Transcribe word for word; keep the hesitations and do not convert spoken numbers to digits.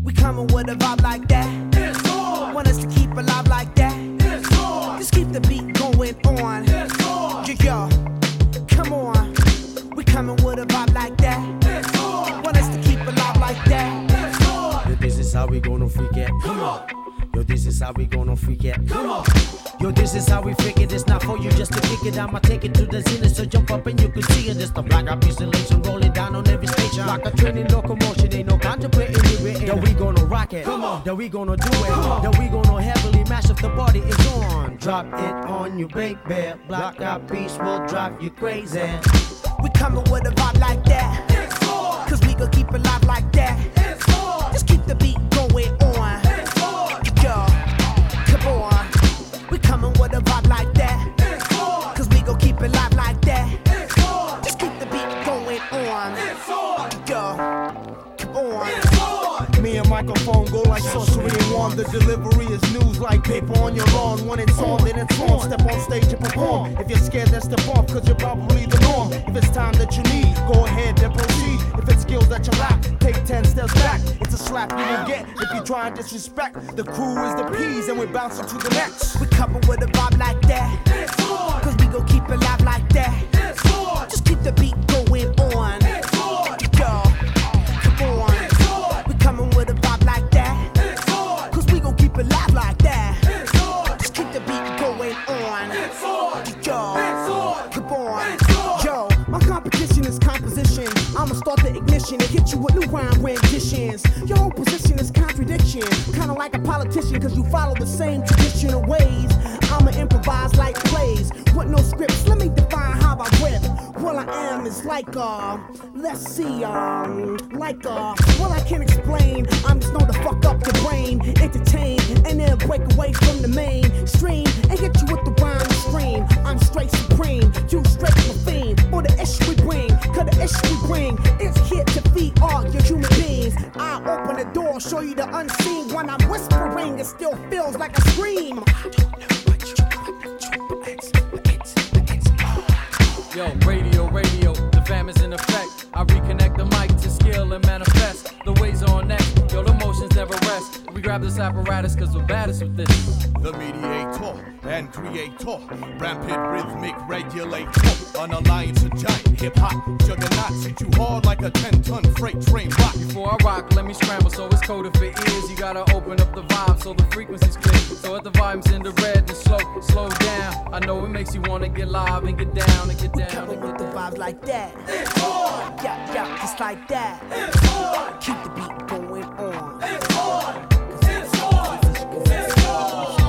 We coming with a vibe like that. It's on. Want us to keep alive like that. It's on. Just keep the beat going on. It's on. Yo, yo, come on. We coming with a vibe like that. It's on. Want us to keep alive like that. It's on. Yo, this is how we gonna freak it. Come on. Yo, this is how we gonna freak it. Come on. Yo, this is how we figure it. It's not for you just to kick it. I'ma take it to the zenith, so jump up and you can see it. It's the black out installation rolling down on every station. Like a train in locomotion, ain't no contemplating it written. Then we gonna rock it. Come on. Then we gonna do it. Then we gonna heavily mash up the party. It's on. Drop it on you, baby. Black out beats will drive you crazy. We coming with a vibe like that. It's on. Cause we gon' keep it live like that. It's on. Just keep the beat going on. It's on. Yo, come on. We coming with a vibe like that. It's on. Cause we gon' keep it live like that. It's on. Just keep the beat going on. It's on. Yo, come on. It's on. Me and microphone go like sorcery and wand. The delivery is news like paper on your lawn. When it's on, then it's on. Step on stage and perform. If you're scared, then step off, cause you're probably the norm. If it's time that you need, go ahead, then proceed. If it's skills that you lack, take ten steps back. It's a slap you will get if you try and disrespect. The crew is the P's and we're bouncing to the next. We coming with a vibe like that. It's on. Cause we gon' keep it live like that. It's on. Just keep the beat going on. It's on. Yo, come on. It's on. We coming with a vibe like that. It's on. Cause we gon' keep it live like that. It's on. Just keep the beat going on. It's on. Yo, it's on. Come on. It's on. Yo, my competition is composition. I'ma start the ignition and hit you with new rhyme renditions. Your whole position is contradiction. Kinda like a politician, cause you follow the same traditional ways. I'ma improvise like plays with no scripts. Let me define how I rip. What I am is like a, let's see, um, like a, well I can't explain. I'm just known to fuck up your brain, entertain, and then break away from the mainstream and hit you with the rhyme stream. I'm straight supreme, you straight fiend. For the issue we bring, cause the issue we bring is here to feed all your human beings. I open the door, show you the unseen. When I'm whispering, it still feels like a scream. Yo, radio, radio, the fam is in effect. I reconnect the mic to skill and manifest. The ways are on next, yo, the motions never rest. We grab this apparatus cause we're baddest with this. The mediator and creator, rampant rhythmic regulator, an alliance of giant hip-hop juggernauts, hit you hard like a ten-ton freight train rock. Before I rock, let me scramble so it's coded for ears. You gotta open up the vibe so the frequency's clear. So if the vibe's in the red, then slow, slow down. I know it makes you wanna get live and get down and get down. Coming with the vibes like that. It's on. Yeah, yeah, just like that. It's on. Keep the beat going on. It's on. It's on. It's on.